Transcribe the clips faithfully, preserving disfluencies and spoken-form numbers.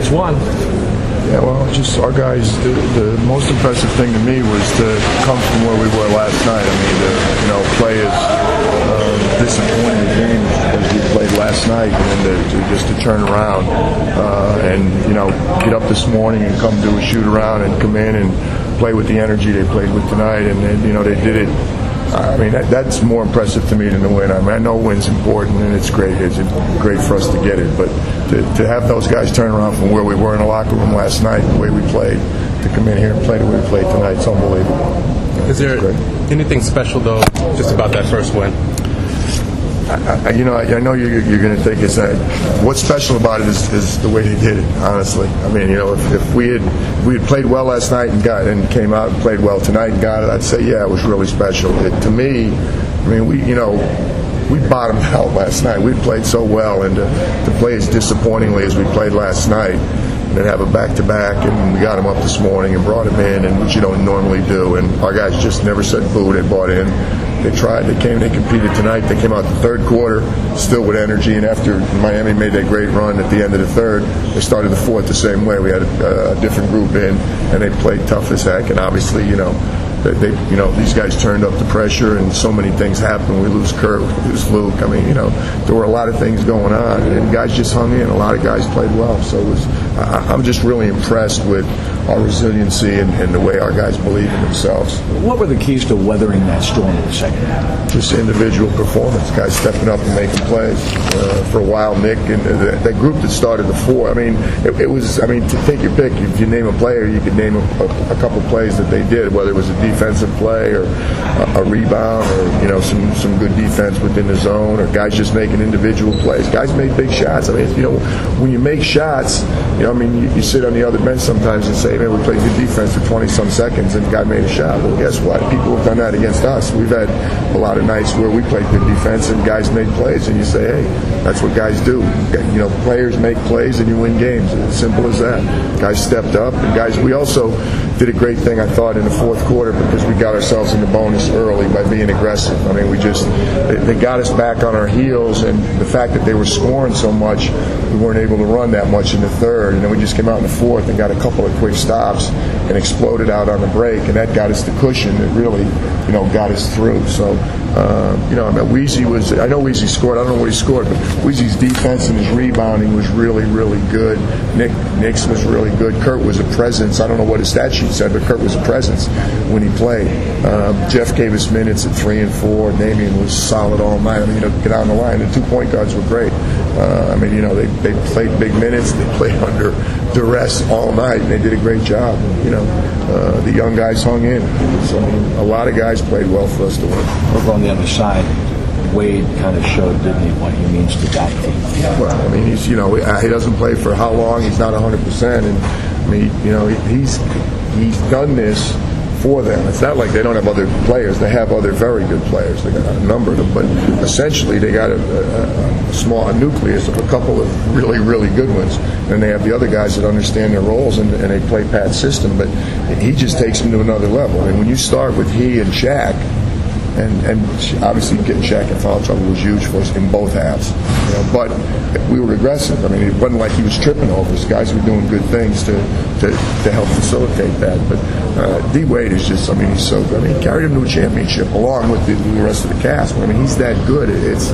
first one. Yeah, well, just our guys, the, the most impressive thing to me was to come from where we were last night. I mean, to, you know, play as uh, disappointing a game as we played last night, and then to, to just to turn around uh, and, you know, get up this morning and come do a shoot around and come in and play with the energy they played with tonight, and, and you know, they did it. I mean, that, that's more impressive to me than the win. I mean, I know win's important, and it's great. It's great for us to get it. But to, to have those guys turn around from where we were in the locker room last night, the way we played, to come in here and play the way we played tonight, it's unbelievable. Is there anything special, though, just about that first win? I, you know, I, I know you're, you're going to think it's that. What's special about it is, is the way they did it. Honestly, I mean, you know, if, if we had if we had played well last night and got and came out and played well tonight and got it, I'd say yeah, it was really special. It, to me, I mean, we you know we bottomed out last night. We played so well, and to, to play as disappointingly as we played last night, and then have a back-to-back, and we got him up this morning and brought him in, and which you don't normally do. And our guys just never said boo. They bought in. They tried. They came. They competed tonight. They came out the third quarter still with energy. And after Miami made that great run at the end of the third, they started the fourth the same way. We had a, a different group in, and they played tough as heck. And obviously, you know, they, they, you know, these guys turned up the pressure, and so many things happened. We lose Kurt, we lose Luke. I mean, you know, there were a lot of things going on, and guys just hung in. A lot of guys played well. So it was. I, I'm just really impressed with our resiliency and, and the way our guys believe in themselves. What were the keys to weathering that storm in the second half? Just individual performance, guys stepping up and making plays. Uh, for a while, Nick and uh, that group that started the four. I mean, it, it was. I mean, to take your pick. If you name a player, you could name a, a, a couple plays that they did, whether it was a defensive play or a, a rebound or you know some some good defense within the zone, or guys just making individual plays. Guys made big shots. I mean, you know, when you make shots, you know, I mean, you, you sit on the other bench sometimes and say, man, we played good defense for twenty-some seconds and the guy made a shot. Well, guess what? People have done that against us. We've had a lot of nights where we played good defense and guys made plays, and you say, hey, that's what guys do. You know, players make plays and you win games. It's as simple as that. Guys stepped up, and guys, we also did a great thing, I thought, in the fourth quarter because we got ourselves in the bonus early by being aggressive. I mean, we just, they, they got us back on our heels, and the fact that they were scoring so much, we weren't able to run that much in the third, and then we just came out in the fourth and got a couple of quick stops and exploded out on the break, and that got us the cushion that really, you know, got us through. So, uh, you know, I mean, Weezy was, I know Weezy scored, I don't know what he scored, but Weezy's defense and his rebounding was really, really good. Nick Nick's was really good. Kurt was a presence. I don't know what his stat sheet said, but Kurt was a presence when he played. Um, Jeff gave us minutes at three and four. Damian was solid all night. I mean, you know, get on the line. The two point guards were great. Uh, I mean, you know, they, they played big minutes. They played under duress all night, and they did a great job. You know, uh, the young guys hung in. So I mean, a lot of guys played well for us to win. Over on the other side, Wade kind of showed, didn't he, what he means to that team? Well, I mean, he's, you know, he doesn't play for how long. He's not one hundred percent. And, I mean, you know, he's he's done this for them. It's not like they don't have other players. They have other very good players. They got a number of them. But essentially, they got a, a, a small a nucleus of a couple of really, really good ones. And they have the other guys that understand their roles, and, and they play Pat's system. But he just takes them to another level. And when you start with he and Shaq, And, and obviously getting Shaq in foul trouble was huge for us in both halves. You know, but we were aggressive. I mean, it wasn't like he was tripping over us. Guys were doing good things to to, to help facilitate that. But uh, D. Wade is just, I mean, he's so good. I mean, he carried him to a championship along with the, the rest of the cast. But, I mean, he's that good. It's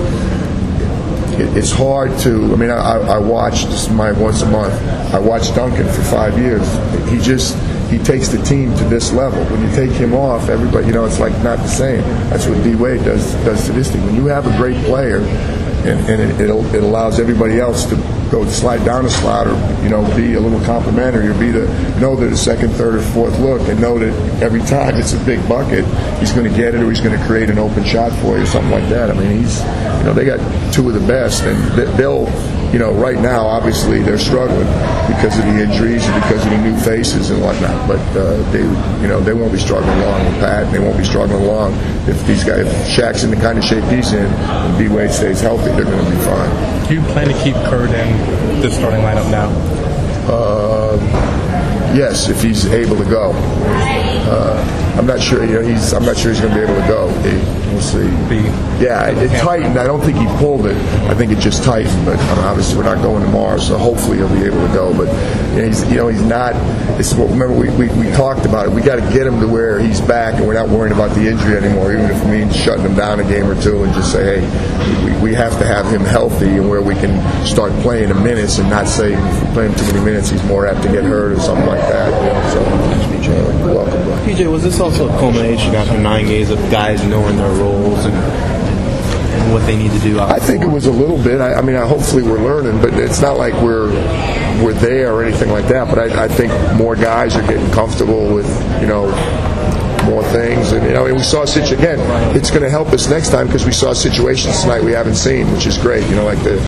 it, it's hard to, I mean, I, I watch, this is my once a month, I watched Duncan for five years. He just, he takes the team to this level. When you take him off, everybody, you know, it's like not the same. That's what D. Wade does does to this team. When you have a great player, and, and it, it'll, it allows everybody else to go slide down a slot, or you know, be a little complimentary, or be the know that a second, third, or fourth look, and know that every time it's a big bucket, he's going to get it, or he's going to create an open shot for you, or something like that. I mean, he's, you know, they got two of the best, and they'll. You know, right now, obviously, they're struggling because of the injuries and because of the new faces and whatnot. But uh, they, you know, they won't be struggling long with Pat, and they won't be struggling long if these guys, if Shaq's in the kind of shape he's in, and D. Wade stays healthy, they're going to be fine. Do you plan to keep Kurt in the starting lineup now? Uh, yes, if he's able to go. Uh, I'm not sure. You know, he's. I'm not sure he's going to be able to go. We'll see. Yeah, it, it tightened. I don't think he pulled it. I think it just tightened. But uh, obviously, we're not going tomorrow, so hopefully he'll be able to go. But you know, he's. You know, he's not. It's, remember, we, we, we talked about it. We got to get him to where he's back, and we're not worrying about the injury anymore. Even if it means shutting him down a game or two, and just say, hey, we, we have to have him healthy, and where we can start playing him minutes, and not say if we play him too many minutes, he's more apt to get hurt or something like that. You know, so uh, welcome. Bro. P J, was this also a culmination after nine games of guys knowing their roles and, and what they need to do? I think it was a little bit. I, I mean, I, hopefully we're learning, but it's not like we're we're there or anything like that. But I, I think more guys are getting comfortable with, you know, more things. And, you know, and we saw a situation, again, it's going to help us next time because we saw situations tonight we haven't seen, which is great. You know, like the